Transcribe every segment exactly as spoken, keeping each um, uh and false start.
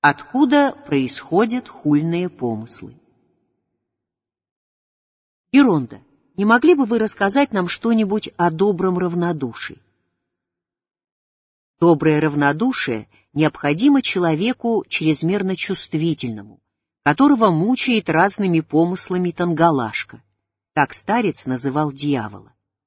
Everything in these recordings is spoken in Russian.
Откуда происходят хульные помыслы? Геронда, не могли бы вы рассказать нам что-нибудь о добром равнодушии? Доброе равнодушие необходимо человеку чрезмерно чувствительному, которого мучает разными помыслами Тангалашка. Так старец называл дьявола.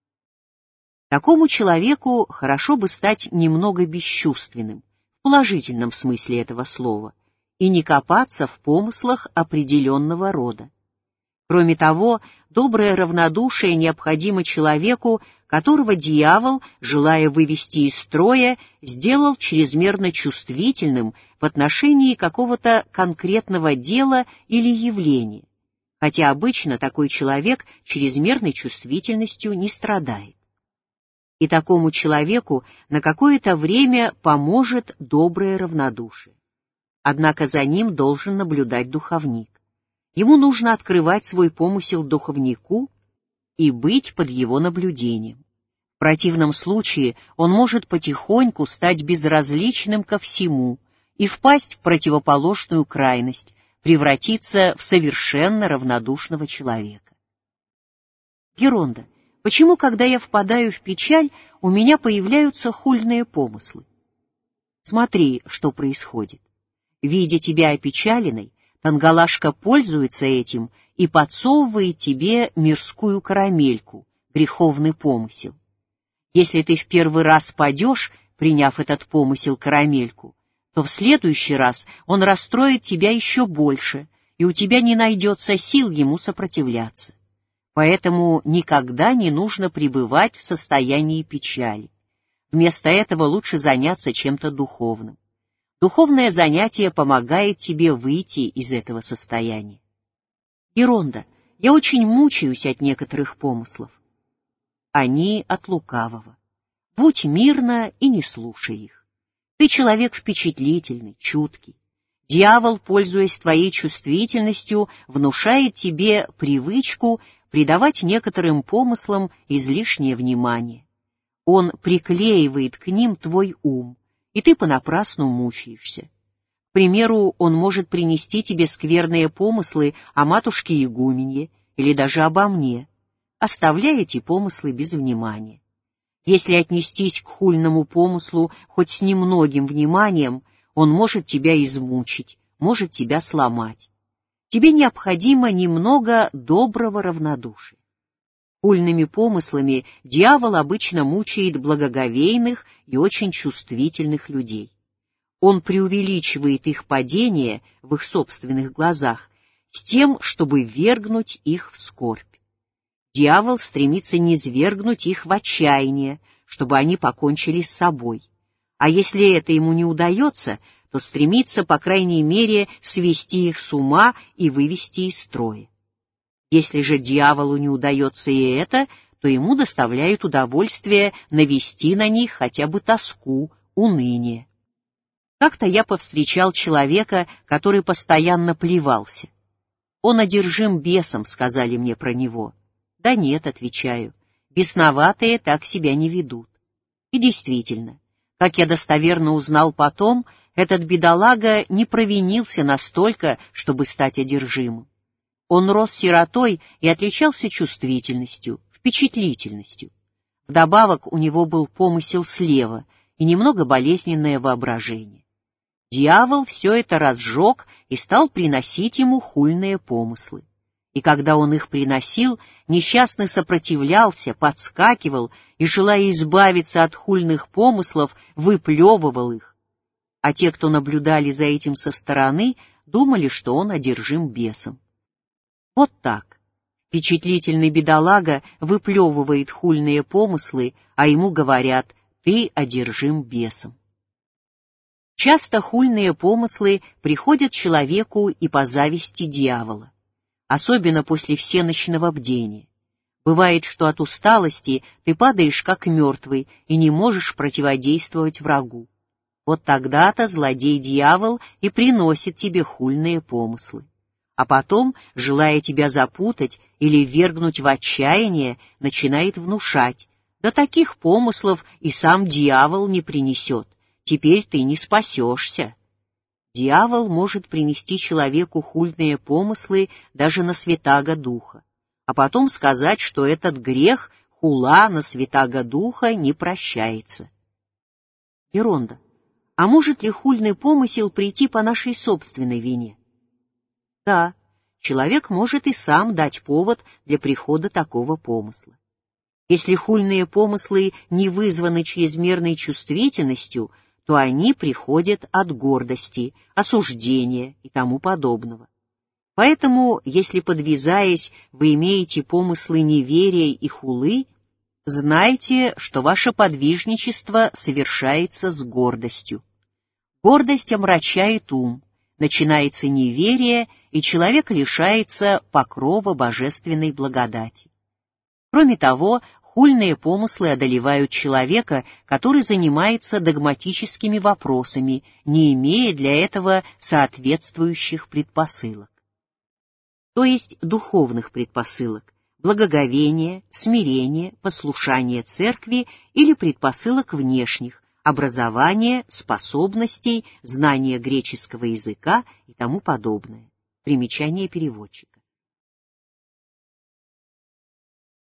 Такому человеку хорошо бы стать немного бесчувственным, в положительном смысле этого слова, и не копаться в помыслах определенного рода. Кроме того, доброе равнодушие необходимо человеку, которого дьявол, желая вывести из строя, сделал чрезмерно чувствительным в отношении какого-то конкретного дела или явления, хотя обычно такой человек чрезмерной чувствительностью не страдает. И такому человеку на какое-то время поможет доброе равнодушие. Однако за ним должен наблюдать духовник. Ему нужно открывать свой помысел духовнику и быть под его наблюдением. В противном случае он может потихоньку стать безразличным ко всему и впасть в противоположную крайность, превратиться в совершенно равнодушного человека. Геронда, почему, когда я впадаю в печаль, у меня появляются хульные помыслы? Смотри, что происходит. Видя тебя опечаленной, Тангалашка пользуется этим и подсовывает тебе мирскую карамельку, греховный помысел. Если ты в первый раз падешь, приняв этот помысел карамельку, то в следующий раз он расстроит тебя еще больше, и у тебя не найдется сил ему сопротивляться. Поэтому никогда не нужно пребывать в состоянии печали. Вместо этого лучше заняться чем-то духовным. Духовное занятие помогает тебе выйти из этого состояния. Геронда, я очень мучаюсь от некоторых помыслов. Они от лукавого. Будь мирна и не слушай их. Ты человек впечатлительный, чуткий. Дьявол, пользуясь твоей чувствительностью, внушает тебе привычку придавать некоторым помыслам излишнее внимание. Он приклеивает к ним твой ум, и ты понапрасну мучаешься. К примеру, он может принести тебе скверные помыслы о матушке-игуменье или даже обо мне. Оставляй эти помыслы без внимания. Если отнестись к хульному помыслу хоть с немногим вниманием, он может тебя измучить, может тебя сломать. Тебе необходимо немного доброго равнодушия. Хульными помыслами дьявол обычно мучает благоговейных и очень чувствительных людей. Он преувеличивает их падение в их собственных глазах с тем, чтобы ввергнуть их в скорбь. Дьявол стремится низвергнуть их в отчаяние, чтобы они покончили с собой. А если это ему не удается, то стремится, по крайней мере, свести их с ума и вывести из строя. Если же дьяволу не удается и это, то ему доставляет удовольствие навести на них хотя бы тоску, уныние. Как-то я повстречал человека, который постоянно плевался. Он одержим бесом, сказали мне про него. Да нет, отвечаю, бесноватые так себя не ведут. И действительно, как я достоверно узнал потом, этот бедолага не провинился настолько, чтобы стать одержимым. Он рос сиротой и отличался чувствительностью, впечатлительностью. Вдобавок у него был помысел слева и немного болезненное воображение. Дьявол все это разжег и стал приносить ему хульные помыслы. И когда он их приносил, несчастный сопротивлялся, подскакивал и, желая избавиться от хульных помыслов, выплевывал их. А те, кто наблюдали за этим со стороны, думали, что он одержим бесом. Вот так. Впечатлительный бедолага выплевывает хульные помыслы, а ему говорят: «Ты одержим бесом». Часто хульные помыслы приходят человеку и по зависти дьявола, особенно после всенощного бдения. Бывает, что от усталости ты падаешь как мертвый и не можешь противодействовать врагу. Вот тогда-то злодей-дьявол и приносит тебе хульные помыслы. А потом, желая тебя запутать или ввергнуть в отчаяние, начинает внушать: да таких помыслов и сам дьявол не принесет, теперь ты не спасешься. Дьявол может принести человеку хульные помыслы даже на святаго духа, а потом сказать, что этот грех, хула на святаго духа, не прощается. Геронда, а может ли хульный помысел прийти по нашей собственной вине? Да, человек может и сам дать повод для прихода такого помысла. Если хульные помыслы не вызваны чрезмерной чувствительностью, то они приходят от гордости, осуждения и тому подобного. Поэтому, если, подвязаясь, вы имеете помыслы неверия и хулы, знайте, что ваше подвижничество совершается с гордостью. Гордость омрачает ум, начинается неверие, и человек лишается покрова божественной благодати. Кроме того, хульные помыслы одолевают человека, который занимается догматическими вопросами, не имея для этого соответствующих предпосылок. То есть духовных предпосылок, благоговения, смирения, послушания церкви или предпосылок внешних, образования, способностей, знания греческого языка и тому подобное. Примечание переводчика.